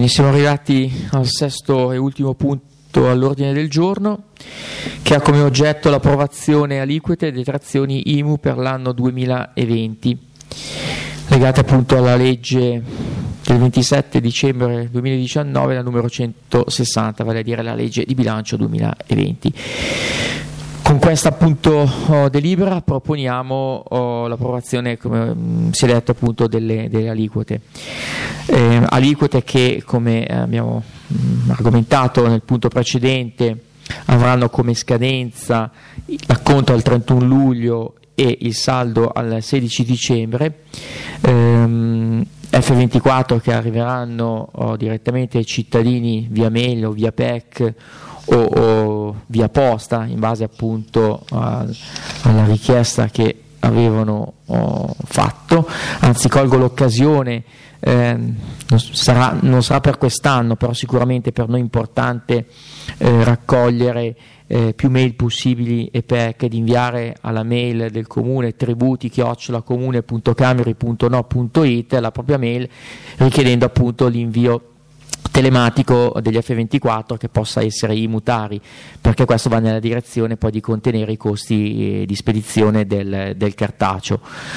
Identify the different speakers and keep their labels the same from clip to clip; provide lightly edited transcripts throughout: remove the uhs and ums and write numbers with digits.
Speaker 1: Bene, siamo arrivati al sesto e ultimo punto all'ordine del giorno, che ha come oggetto l'approvazione aliquote e detrazioni IMU per l'anno 2020, legate appunto alla legge del 27 dicembre 2019, la numero 160, vale a dire la legge di bilancio 2020. Con questa appunto delibera proponiamo l'approvazione, come si è detto, appunto delle aliquote. Aliquote che, come abbiamo argomentato nel punto precedente, avranno come scadenza l'acconto al 31 luglio e il saldo al 16 dicembre. F24 che arriveranno direttamente ai cittadini via mail o via PEC o via posta, in base appunto alla richiesta che avevano fatto. Anzi, colgo l'occasione, non sarà per quest'anno, però sicuramente per noi è importante raccogliere più mail possibili e PEC, ed inviare alla mail del comune tributi@comune.cameri.no.it la propria mail, richiedendo appunto l'invio telematico degli F24 che possa essere immutari, perché questo va nella direzione poi di contenere i costi di spedizione del cartaceo.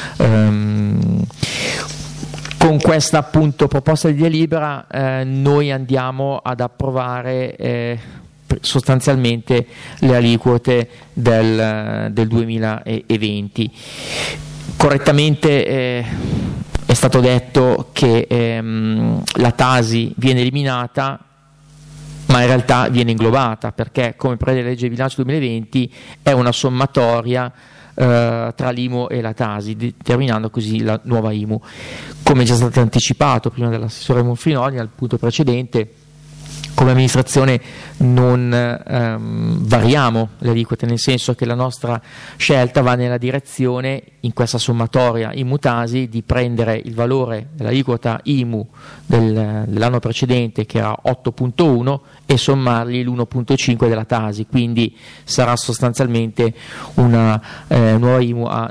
Speaker 1: Con questa appunto proposta di delibera noi andiamo ad approvare sostanzialmente le aliquote del 2020. Correttamente è stato detto che la Tasi viene eliminata, ma in realtà viene inglobata, perché, come prevede la legge di bilancio 2020, è una sommatoria tra l'IMU e la Tasi, determinando così la nuova IMU. Come già stato anticipato prima dall'assessore Monfinoli al punto precedente, come amministrazione non variamo le aliquote, nel senso che la nostra scelta va nella direzione, in questa sommatoria IMU-Tasi, di prendere il valore dell'aliquota IMU dell'anno precedente, che era 8.1, e sommargli l'1.5 della Tasi, quindi sarà sostanzialmente una nuova IMU a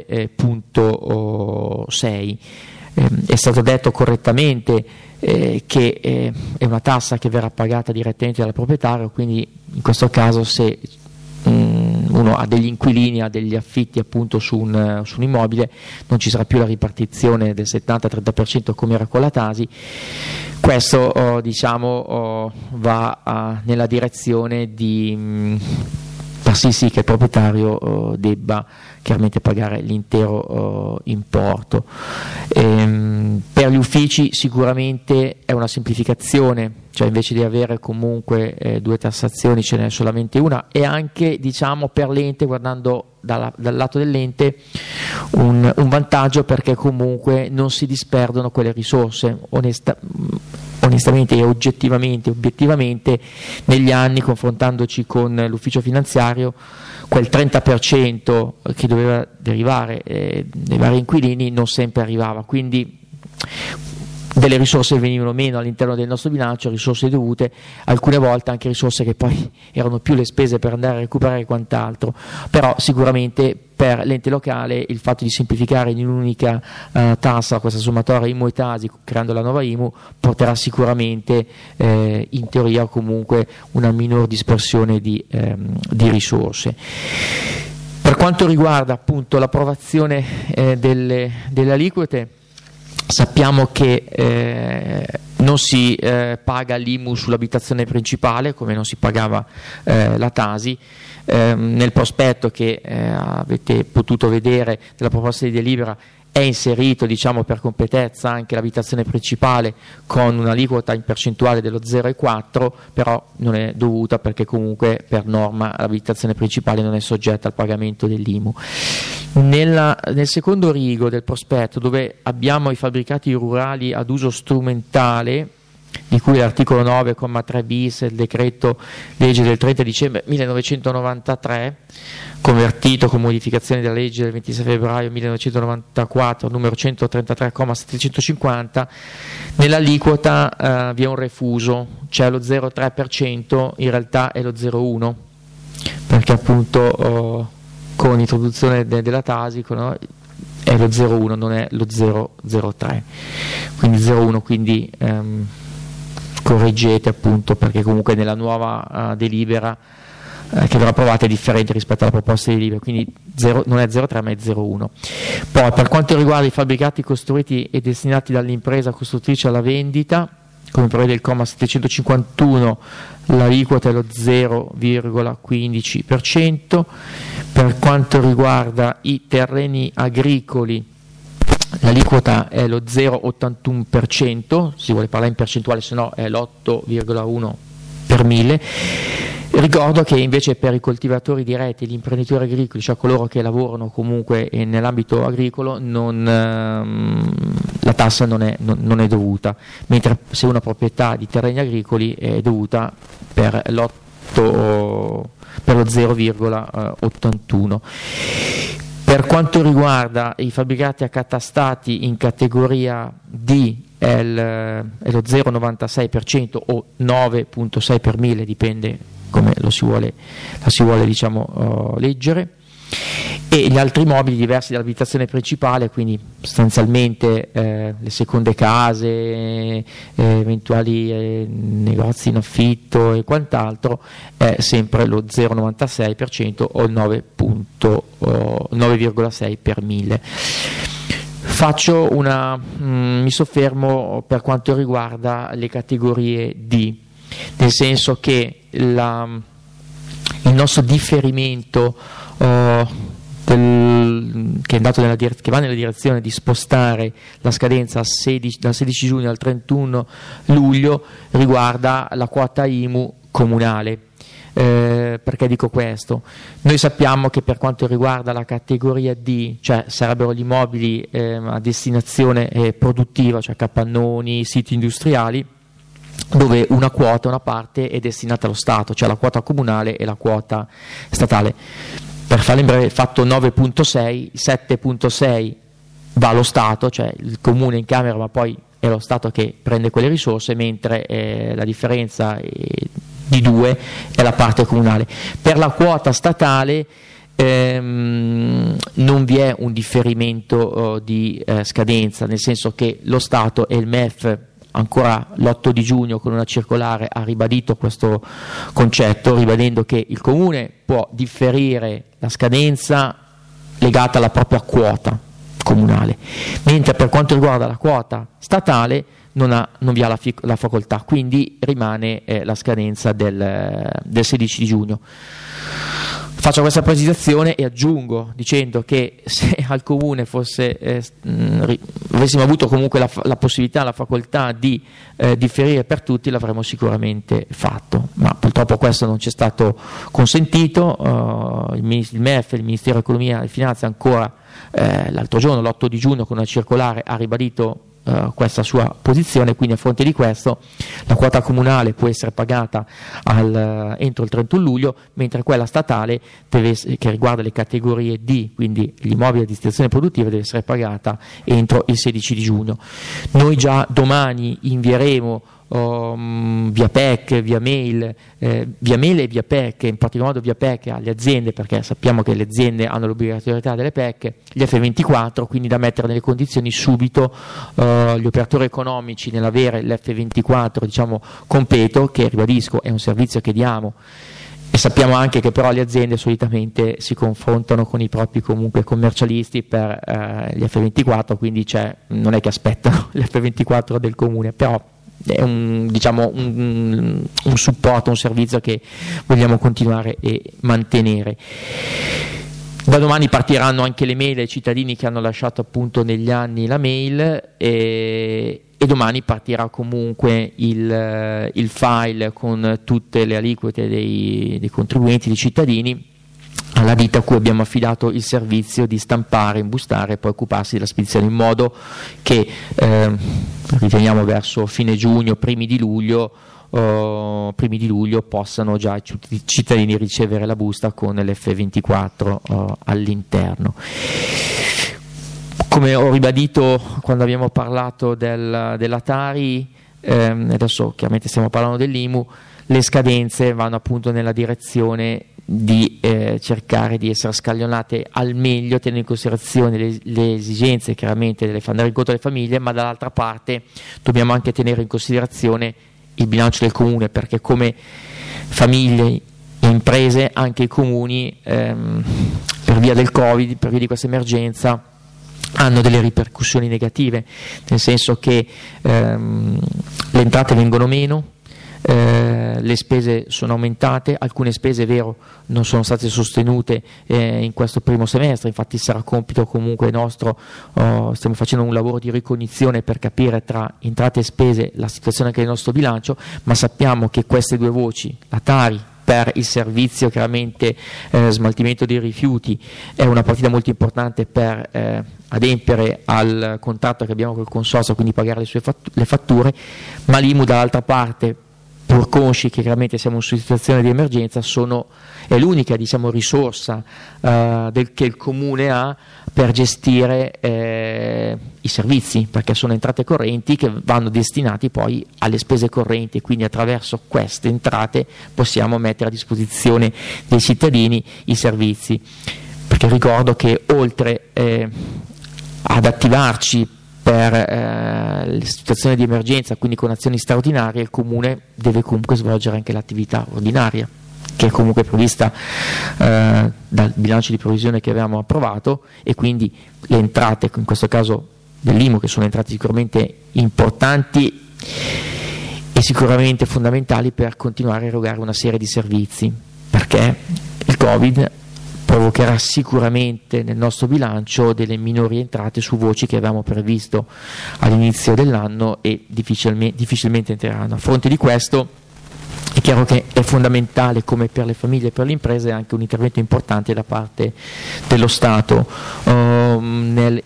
Speaker 1: 9.6. È stato detto correttamente che è una tassa che verrà pagata direttamente dal proprietario, quindi in questo caso se uno ha degli inquilini, ha degli affitti appunto su un immobile, non ci sarà più la ripartizione del 70-30% come era con la Tasi. Questo va nella direzione di far sì che il proprietario debba chiaramente pagare l'intero importo. Per gli uffici sicuramente è una semplificazione, cioè invece di avere comunque due tassazioni ce n'è solamente una, e anche per l'ente, guardando dal lato dell'ente, un vantaggio, perché comunque non si disperdono quelle risorse. Onestamente e obiettivamente negli anni, confrontandoci con l'ufficio finanziario, quel 30% che doveva derivare dai vari inquilini non sempre arrivava, quindi delle risorse venivano meno all'interno del nostro bilancio, risorse dovute, alcune volte anche risorse che poi erano più le spese per andare a recuperare quant'altro. Però sicuramente per l'ente locale il fatto di semplificare in un'unica tassa questa sommatoria IMU e Tasi, creando la nuova IMU, porterà sicuramente in teoria comunque una minor dispersione di risorse. Per quanto riguarda appunto l'approvazione delle aliquote, sappiamo che non si paga l'IMU sull'abitazione principale come non si pagava la Tasi. Nel prospetto che avete potuto vedere della proposta di delibera è inserito, per completezza, anche l'abitazione principale con un'aliquota in percentuale dello 0,4, però non è dovuta, perché comunque per norma l'abitazione principale non è soggetta al pagamento dell'IMU. Nel secondo rigo del prospetto, dove abbiamo i fabbricati rurali ad uso strumentale, di cui l'articolo 9,3 bis del decreto legge del 30 dicembre 1993, convertito con modificazione della legge del 26 febbraio 1994 numero 133,750, nell'aliquota vi è un refuso, cioè lo 0,3%, in realtà è lo 0,1%, perché appunto con l'introduzione della Tasi è lo 0,1, non è lo 0,03, quindi 0,1, quindi correggete, appunto, perché comunque nella nuova delibera che verrà approvata è differente rispetto alla proposta di delibera, quindi non è 0,3 ma è 0,1. Poi per quanto riguarda i fabbricati costruiti e destinati dall'impresa costruttrice alla vendita, come prevede il comma 751, l'aliquota è lo 0,15%. Per quanto riguarda i terreni agricoli, l'aliquota è lo 0,81%, si vuole parlare in percentuale, se no è l'8,1 per 1000. Ricordo che invece per i coltivatori diretti, gli imprenditori agricoli, cioè coloro che lavorano comunque nell'ambito agricolo, la tassa non è dovuta, mentre se una proprietà di terreni agricoli è dovuta per lo 0,81. Per quanto riguarda i fabbricati accatastati in categoria D è lo 0,96% o 9,6 per 1000, dipende come la si vuole diciamo, leggere, e gli altri immobili diversi dall'abitazione principale, quindi sostanzialmente le seconde case, eventuali negozi in affitto e quant'altro, è sempre lo 0,96% o il 9,6 per 1000. Mi soffermo per quanto riguarda le categorie D, nel senso che il nostro differimento che va nella direzione di spostare la scadenza dal 16 giugno al 31 luglio riguarda la quota IMU comunale. Perché dico questo? Noi sappiamo che per quanto riguarda la categoria D, cioè sarebbero gli immobili a destinazione produttiva, cioè capannoni, siti industriali, dove una parte è destinata allo Stato, cioè la quota comunale e la quota statale. Per farlo in breve, fatto 9,6, 7,6 va allo Stato, cioè il comune in camera, ma poi è lo Stato che prende quelle risorse, mentre la differenza di 2 è la parte comunale. Per la quota statale non vi è un differimento di scadenza, nel senso che lo Stato e il MEF ancora l'8 di giugno con una circolare ha ribadito questo concetto, ribadendo che il comune può differire la scadenza legata alla propria quota comunale, mentre per quanto riguarda la quota statale non vi ha la facoltà, quindi rimane la scadenza del 16 di giugno. Faccio questa precisazione e aggiungo dicendo che se al comune avessimo avuto comunque la possibilità, la facoltà di differire per tutti, l'avremmo sicuramente fatto, ma purtroppo questo non ci è stato consentito. Il MEF, il Ministero dell'Economia e Finanze, ancora l'altro giorno, l'8 di giugno, con una circolare ha ribadito questa sua posizione, quindi a fronte di questo la quota comunale può essere pagata entro il 31 luglio, mentre quella statale che riguarda le categorie D, quindi gli immobili a destinazione produttiva, deve essere pagata entro il 16 di giugno. Noi già domani invieremo via PEC, via mail e via PEC, in particolar modo via PEC alle aziende, perché sappiamo che le aziende hanno l'obbligatorietà delle PEC, gli F24, quindi da mettere nelle condizioni subito gli operatori economici nell'avere l'F24 diciamo completo, che ribadisco è un servizio che diamo. E sappiamo anche che però le aziende solitamente si confrontano con i propri comunque commercialisti per gli F24, quindi non è che aspettano l'F24 del comune, però è un supporto, un servizio che vogliamo continuare e mantenere. Da domani partiranno anche le mail ai cittadini che hanno lasciato appunto negli anni la mail, e domani partirà comunque il file con tutte le aliquote dei contribuenti, dei cittadini, alla ditta a cui abbiamo affidato il servizio di stampare, imbustare e poi occuparsi della spedizione, in modo che riteniamo verso fine giugno, primi di luglio possano già i cittadini ricevere la busta con l'F24 all'interno. Come ho ribadito quando abbiamo parlato della Tari, adesso chiaramente stiamo parlando dell'IMU, le scadenze vanno appunto nella direzione di cercare di essere scaglionate al meglio, tenendo in considerazione le esigenze chiaramente delle, andare incontro alle famiglie, ma dall'altra parte dobbiamo anche tenere in considerazione il bilancio del comune, perché come famiglie e imprese anche i comuni per via del Covid, per via di questa emergenza, hanno delle ripercussioni negative, nel senso che le entrate vengono meno, le spese sono aumentate, alcune spese, è vero, non sono state sostenute in questo primo semestre, infatti sarà compito comunque nostro, stiamo facendo un lavoro di ricognizione per capire tra entrate e spese la situazione anche del nostro bilancio, ma sappiamo che queste due voci, la Tari per il servizio chiaramente smaltimento dei rifiuti, è una partita molto importante per adempiere al contratto che abbiamo col consorzio, quindi pagare le fatture, ma l'IMU dall'altra parte, pur consci che chiaramente siamo in una situazione di emergenza, è l'unica risorsa che il Comune ha per gestire i servizi, perché sono entrate correnti che vanno destinati poi alle spese correnti, e quindi attraverso queste entrate possiamo mettere a disposizione dei cittadini i servizi, perché ricordo che oltre ad attivarci per le situazioni di emergenza, quindi con azioni straordinarie, il Comune deve comunque svolgere anche l'attività ordinaria, che è comunque prevista dal bilancio di previsione che abbiamo approvato, e quindi le entrate, in questo caso dell'IMU, che sono entrate sicuramente importanti e sicuramente fondamentali per continuare a erogare una serie di servizi, perché il Covid provocherà sicuramente nel nostro bilancio delle minori entrate su voci che avevamo previsto all'inizio dell'anno e difficilmente entreranno. A fronte di questo è chiaro che è fondamentale, come per le famiglie e per le imprese, anche un intervento importante da parte dello Stato nel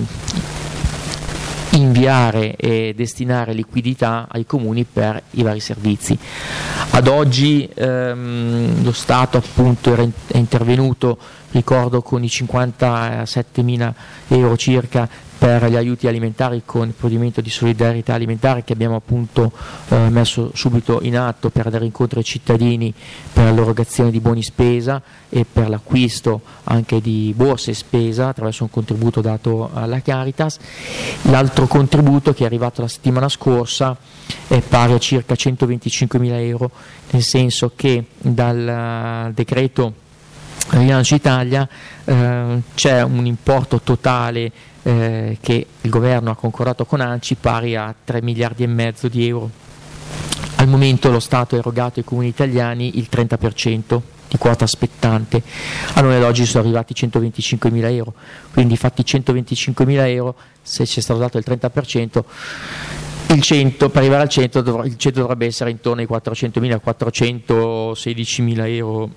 Speaker 1: inviare e destinare liquidità ai comuni per i vari servizi. Ad oggi lo Stato appunto è intervenuto, ricordo, con i 57.000 euro circa per gli aiuti alimentari, con il provvedimento di solidarietà alimentare che abbiamo appunto messo subito in atto per dare incontro ai cittadini per l'erogazione di buoni spesa e per l'acquisto anche di borse spesa attraverso un contributo dato alla Caritas. L'altro contributo, che è arrivato la settimana scorsa, è pari a circa 125.000 euro, nel senso che dal decreto Rilancio Italia c'è un importo totale che il governo ha concordato con ANCI pari a 3 miliardi e mezzo di euro. Al momento lo Stato ha erogato ai comuni italiani il 30% di quota spettante, a noi ad oggi sono arrivati 125.000 euro, quindi fatti 125.000 euro, se ci è stato dato il 30%, per arrivare al 100 il 100 dovrebbe essere intorno ai 400.000, 416.000 euro,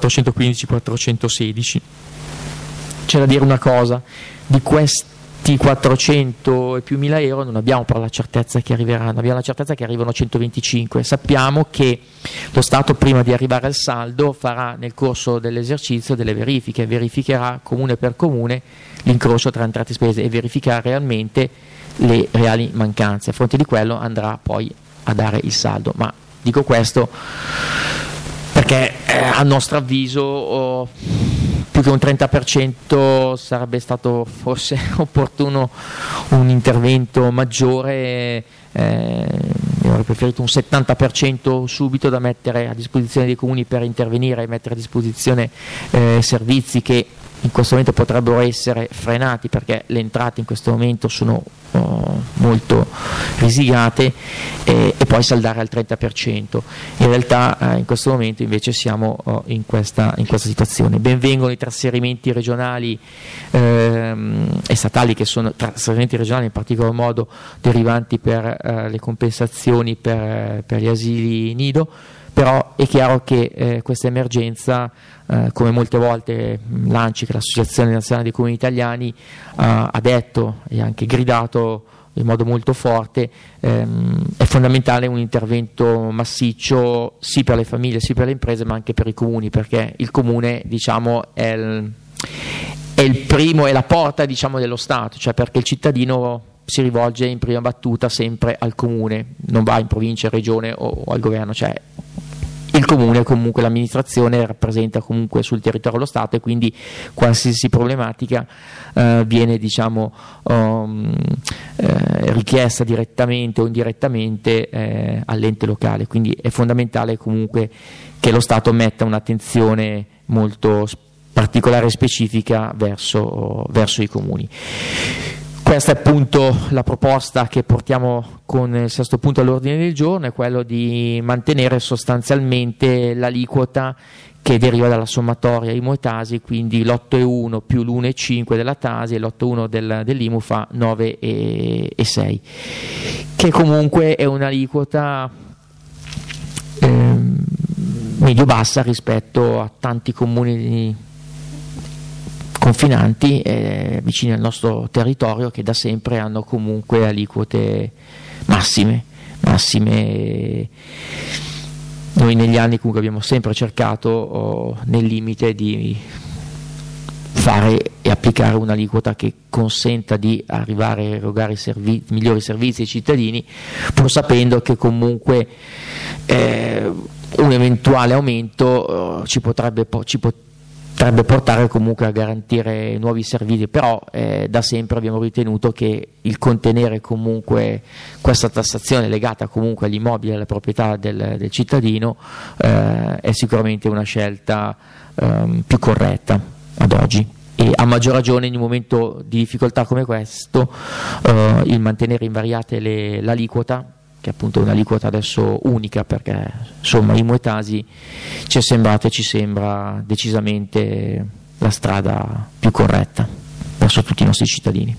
Speaker 1: 415-416. C'è da dire una cosa: di questi 400 e più mila euro non abbiamo però la certezza che arriveranno, abbiamo la certezza che arrivano 125. Sappiamo che lo Stato, prima di arrivare al saldo, farà nel corso dell'esercizio delle verifiche, verificherà comune per comune l'incrocio tra entrate e spese e verificherà realmente le reali mancanze. A fronte di quello andrà poi a dare il saldo, ma dico questo perché a nostro avviso più che un 30% sarebbe stato forse opportuno un intervento maggiore, avrei preferito un 70% subito da mettere a disposizione dei comuni per intervenire e mettere a disposizione servizi che in questo momento potrebbero essere frenati perché le entrate in questo momento sono molto risicate, e poi saldare al 30%. In realtà in questo momento invece siamo in questa situazione. Benvengono i trasferimenti regionali e statali, che sono trasferimenti regionali in particolar modo derivanti per le compensazioni per gli asili nido, però è chiaro che questa emergenza, come molte volte l'ANCI, che è l'Associazione Nazionale dei Comuni Italiani, ha detto e anche gridato in modo molto forte, è fondamentale un intervento massiccio sì per le famiglie, sì per le imprese, ma anche per i comuni, perché il comune, diciamo, è il primo, è la porta, diciamo, dello Stato, cioè perché il cittadino si rivolge in prima battuta sempre al comune, non va in provincia, regione o al governo, cioè il comune, comunque l'amministrazione rappresenta comunque sul territorio lo Stato, e quindi qualsiasi problematica viene, diciamo, richiesta direttamente o indirettamente all'ente locale, quindi è fondamentale comunque che lo Stato metta un'attenzione molto particolare e specifica verso i comuni. Questa è appunto la proposta che portiamo con il sesto punto all'ordine del giorno, è quello di mantenere sostanzialmente l'aliquota che deriva dalla sommatoria IMU e Tasi, quindi l'8,1 più l'1,5 della Tasi e l'8,1 dell'IMU fa 9,6, che comunque è un'aliquota medio-bassa rispetto a tanti comuni confinanti vicini al nostro territorio, che da sempre hanno comunque aliquote massime. Noi negli anni comunque abbiamo sempre cercato nel limite di fare e applicare un'aliquota che consenta di arrivare a erogare migliori servizi ai cittadini, pur sapendo che comunque un eventuale aumento ci potrebbe portare comunque a garantire nuovi servizi, però da sempre abbiamo ritenuto che il contenere comunque questa tassazione legata comunque agli immobili e alla proprietà del cittadino è sicuramente una scelta più corretta ad oggi, e a maggior ragione in un momento di difficoltà come questo il mantenere invariate l'aliquota, che appunto è un'aliquota adesso unica, perché insomma IMU e Tasi ci sembra decisamente la strada più corretta verso tutti i nostri cittadini.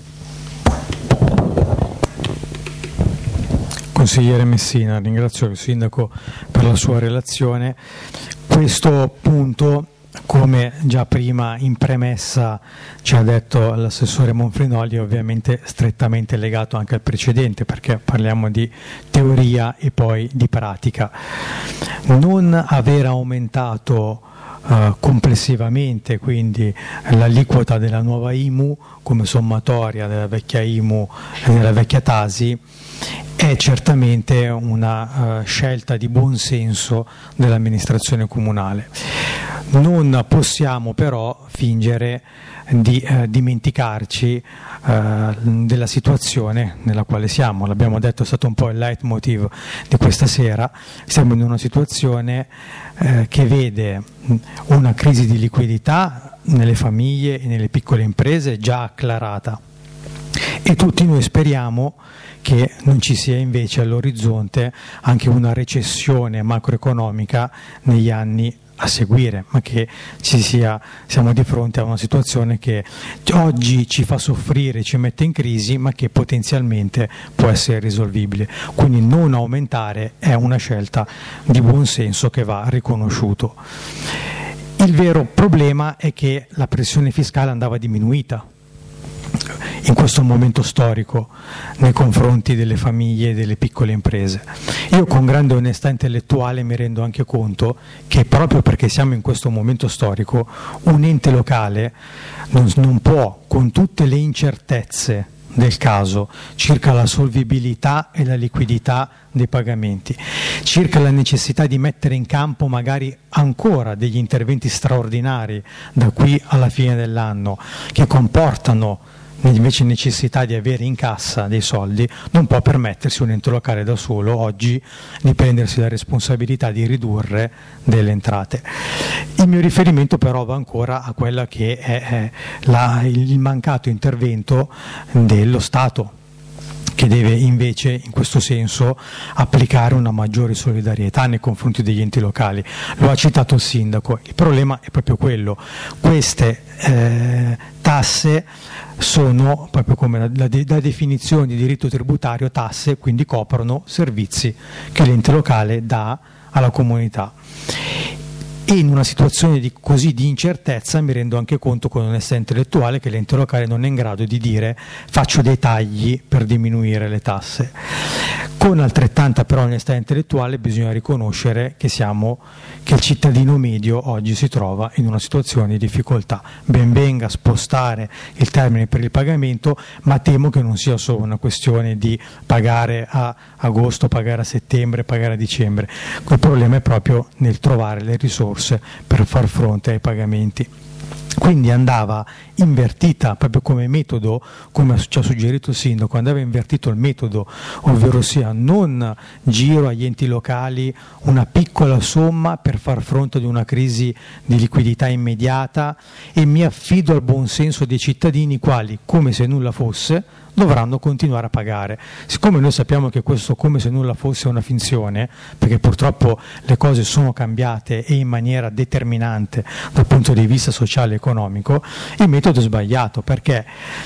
Speaker 2: Consigliere Messina, ringrazio il Sindaco per la sua relazione. Questo punto, come già prima in premessa ci ha detto l'assessore Monfrinoli, è ovviamente strettamente legato anche al precedente, perché parliamo di teoria e poi di pratica. Non aver aumentato complessivamente quindi l'aliquota della nuova IMU come sommatoria della vecchia IMU e della vecchia Tasi è certamente una scelta di buon senso dell'amministrazione comunale. Non possiamo però fingere di dimenticarci della situazione nella quale siamo. L'abbiamo detto, è stato un po' il leitmotiv di questa sera. Siamo in una situazione che vede una crisi di liquidità nelle famiglie e nelle piccole imprese già acclarata, e tutti noi speriamo che non ci sia invece all'orizzonte anche una recessione macroeconomica negli anni a seguire, ma che siamo di fronte a una situazione che oggi ci fa soffrire, ci mette in crisi, ma che potenzialmente può essere risolvibile. Quindi non aumentare è una scelta di buon senso che va riconosciuto. Il vero problema è che la pressione fiscale andava diminuita in questo momento storico nei confronti delle famiglie e delle piccole imprese. Io con grande onestà intellettuale mi rendo anche conto che proprio perché siamo in questo momento storico un ente locale non può, con tutte le incertezze del caso circa la solvibilità e la liquidità dei pagamenti, circa la necessità di mettere in campo magari ancora degli interventi straordinari da qui alla fine dell'anno, che comportano invece necessità di avere in cassa dei soldi, non può permettersi un ente locale da solo oggi di prendersi la responsabilità di ridurre delle entrate. Il mio riferimento però va ancora a quella che è il mancato intervento dello Stato, che deve invece in questo senso applicare una maggiore solidarietà nei confronti degli enti locali. Lo ha citato il Sindaco, il problema è proprio quello: queste tasse sono, proprio come la definizione di diritto tributario, tasse, quindi coprono servizi che l'ente locale dà alla comunità. E in una situazione così di incertezza mi rendo anche conto con onestà intellettuale che l'ente locale non è in grado di dire faccio dei tagli per diminuire le tasse. Con altrettanta però onestà intellettuale bisogna riconoscere che il cittadino medio oggi si trova in una situazione di difficoltà. Ben venga spostare il termine per il pagamento, ma temo che non sia solo una questione di pagare a agosto, pagare a settembre, pagare a dicembre. Il problema è proprio nel trovare le risorse per far fronte ai pagamenti. Quindi andava invertita, proprio come metodo, come ci ha suggerito il sindaco, andava invertito il metodo, ovvero sia non giro agli enti locali una piccola somma per far fronte ad una crisi di liquidità immediata e mi affido al buon senso dei cittadini, quali, come se nulla fosse, dovranno continuare a pagare. Siccome noi sappiamo che questo come se nulla fosse una finzione, perché purtroppo le cose sono cambiate e in maniera determinante dal punto di vista sociale e economico, il metodo è sbagliato, perché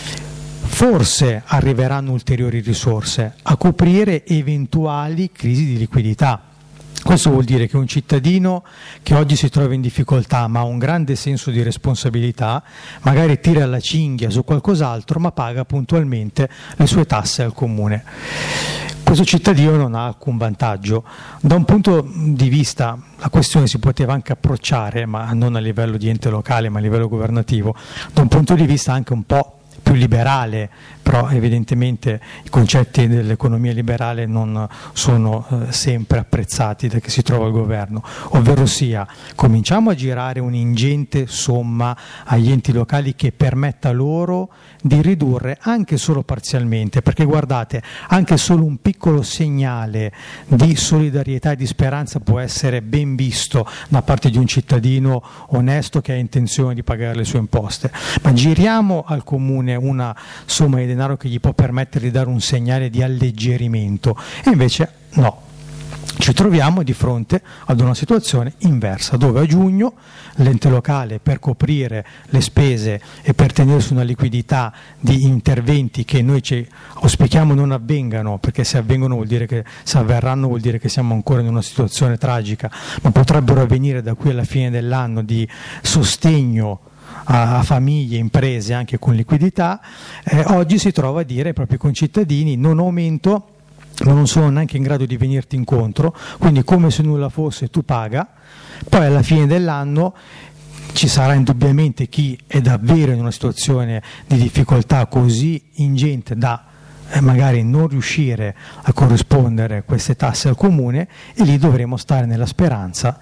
Speaker 2: forse arriveranno ulteriori risorse a coprire eventuali crisi di liquidità. Questo vuol dire che un cittadino che oggi si trova in difficoltà ma ha un grande senso di responsabilità, magari tira la cinghia su qualcos'altro ma paga puntualmente le sue tasse al comune. Questo cittadino non ha alcun vantaggio. Da un punto di vista, la questione si poteva anche approcciare, ma non a livello di ente locale ma a livello governativo, da un punto di vista anche un po' più liberale, però evidentemente i concetti dell'economia liberale non sono sempre apprezzati da chi si trova al governo, ovvero sia cominciamo a girare un'ingente somma agli enti locali che permetta loro di ridurre anche solo parzialmente, perché guardate, anche solo un piccolo segnale di solidarietà e di speranza può essere ben visto da parte di un cittadino onesto che ha intenzione di pagare le sue imposte, ma giriamo al comune una somma di denaro che gli può permettere di dare un segnale di alleggerimento, e invece no. Ci troviamo di fronte ad una situazione inversa, dove a giugno l'ente locale, per coprire le spese e per tenere su una liquidità di interventi che noi ci auspichiamo non avvengano, perché se avvengono vuol dire che, se avverranno vuol dire che siamo ancora in una situazione tragica, ma potrebbero avvenire da qui alla fine dell'anno, di sostegno a famiglie, imprese anche con liquidità, oggi si trova a dire ai propri concittadini: non aumento, ma non sono neanche in grado di venirti incontro, quindi come se nulla fosse tu paga. Poi alla fine dell'anno ci sarà indubbiamente chi è davvero in una situazione di difficoltà così ingente da magari non riuscire a corrispondere queste tasse al comune, e lì dovremo stare nella speranza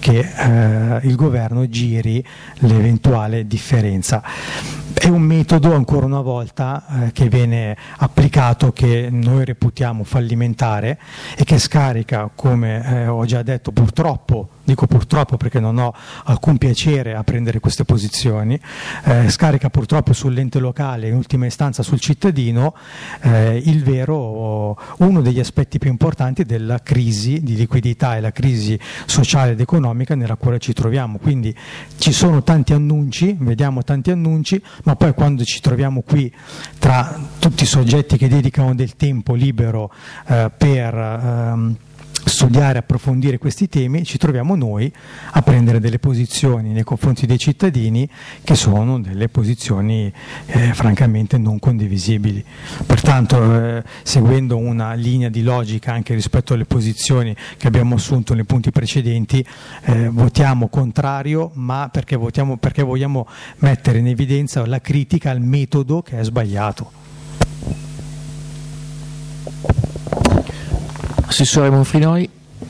Speaker 2: che il governo giri l'eventuale differenza. È un metodo, ancora una volta, che viene applicato, che noi reputiamo fallimentare e che scarica, come ho già detto, purtroppo, dico purtroppo perché non ho alcun piacere a prendere queste posizioni, scarica purtroppo sull'ente locale, in ultima istanza sul cittadino, uno degli aspetti più importanti della crisi di liquidità e la crisi sociale ed economica nella quale ci troviamo. Quindi ci sono tanti annunci, vediamo tanti annunci, ma poi quando ci troviamo qui tra tutti i soggetti che dedicano del tempo libero per studiare, approfondire questi temi, ci troviamo noi a prendere delle posizioni nei confronti dei cittadini che sono delle posizioni francamente non condivisibili. Pertanto, seguendo una linea di logica anche rispetto alle posizioni che abbiamo assunto nei punti precedenti, votiamo contrario, ma perché vogliamo mettere in evidenza la critica al metodo che è sbagliato.
Speaker 1: Assessore Monfrinoli.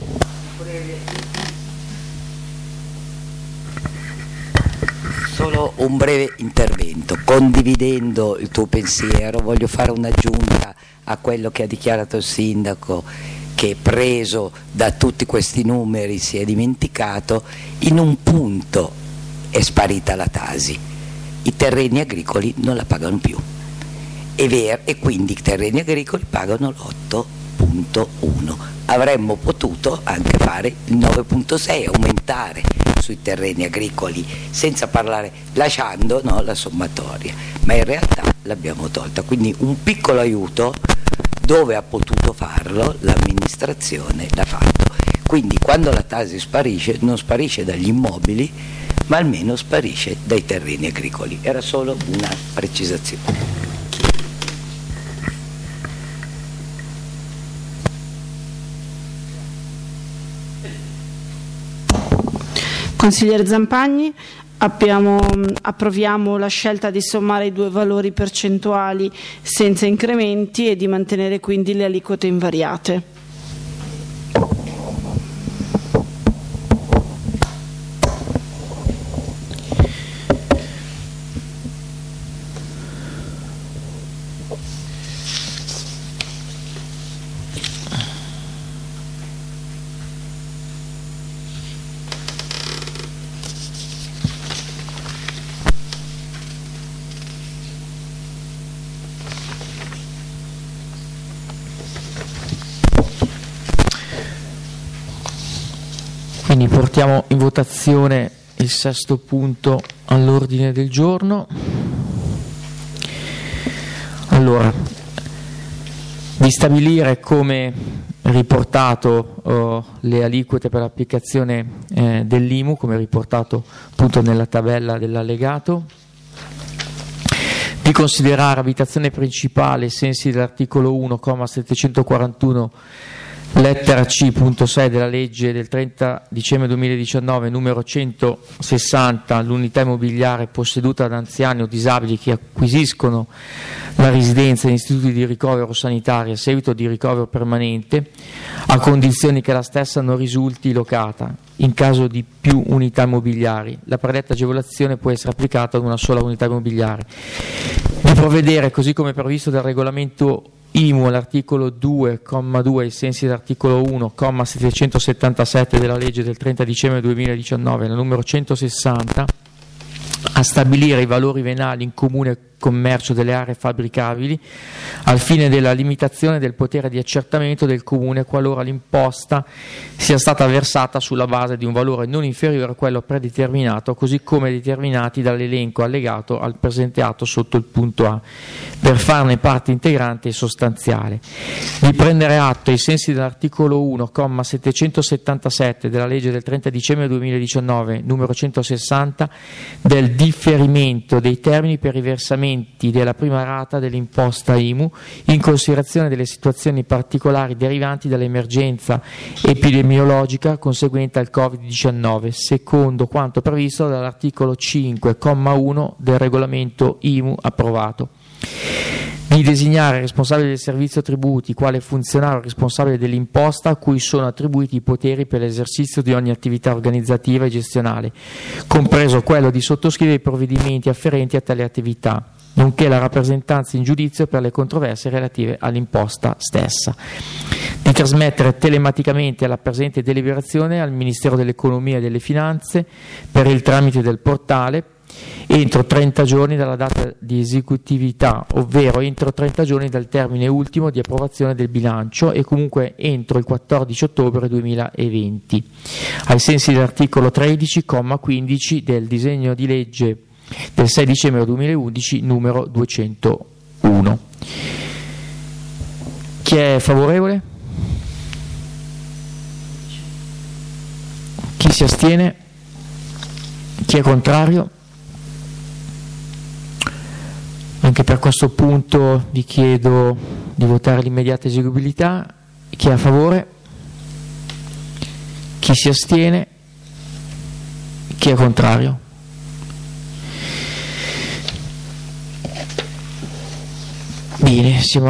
Speaker 3: Solo un breve intervento. Condividendo il tuo pensiero, voglio fare un'aggiunta a quello che ha dichiarato il sindaco, che preso da tutti questi numeri si è dimenticato. In un punto è sparita la Tasi: i terreni agricoli non la pagano più. È vero, e quindi i terreni agricoli pagano l'8.1. Avremmo potuto anche fare il 9.6, aumentare sui terreni agricoli, senza parlare, lasciando la sommatoria, ma in realtà l'abbiamo tolta. Quindi un piccolo aiuto, dove ha potuto farlo l'amministrazione l'ha fatto. Quindi quando la Tasi sparisce, non sparisce dagli immobili, ma almeno sparisce dai terreni agricoli. Era solo una precisazione.
Speaker 4: Consigliere Zampagni, approviamo la scelta di sommare i due valori percentuali senza incrementi e di mantenere quindi le aliquote invariate.
Speaker 1: Portiamo in votazione il sesto punto all'ordine del giorno. Allora, di stabilire come riportato le aliquote per l'applicazione dell'IMU, come riportato appunto nella tabella dell'allegato, di considerare abitazione principale ai sensi dell'articolo 1,741 lettera C.6 della legge del 30 dicembre 2019 numero 160 l'unità immobiliare posseduta da anziani o disabili che acquisiscono la residenza in istituti di ricovero sanitario a seguito di ricovero permanente, a condizioni che la stessa non risulti locata. In caso di più unità immobiliari, la predetta agevolazione può essere applicata ad una sola unità immobiliare. Di provvedere, così come previsto dal regolamento IMU all'articolo 2,2 ai sensi dell'articolo 1,777 della legge del 30 dicembre 2019, la numero 160, a stabilire i valori venali in comune commercio delle aree fabbricabili al fine della limitazione del potere di accertamento del comune qualora l'imposta sia stata versata sulla base di un valore non inferiore a quello predeterminato, così come determinati dall'elenco allegato al presente atto sotto il punto A, per farne parte integrante e sostanziale. Di prendere atto ai sensi dell'articolo 1,777 della legge del 30 dicembre 2019 numero 160 del differimento dei termini per i versamenti della prima rata dell'imposta IMU in considerazione delle situazioni particolari derivanti dall'emergenza epidemiologica conseguente al Covid-19, secondo quanto previsto dall'articolo 5,1 del regolamento IMU approvato. Di designare il responsabile del servizio tributi quale funzionario responsabile dell'imposta a cui sono attribuiti i poteri per l'esercizio di ogni attività organizzativa e gestionale, compreso quello di sottoscrivere i provvedimenti afferenti a tale attività, nonché la rappresentanza in giudizio per le controversie relative all'imposta stessa. Di trasmettere telematicamente la presente deliberazione al Ministero dell'Economia e delle Finanze per il tramite del portale entro 30 giorni dalla data di esecutività, ovvero entro 30 giorni dal termine ultimo di approvazione del bilancio e comunque entro il 14 ottobre 2020, ai sensi dell'articolo 13,15 del disegno di legge del 6 dicembre 2011 numero 201. Chi è favorevole? Chi si astiene? Chi è contrario? Anche per questo punto vi chiedo di votare l'immediata eseguibilità. Chi è a favore? Chi si astiene? Chi è contrario? Bene, siamo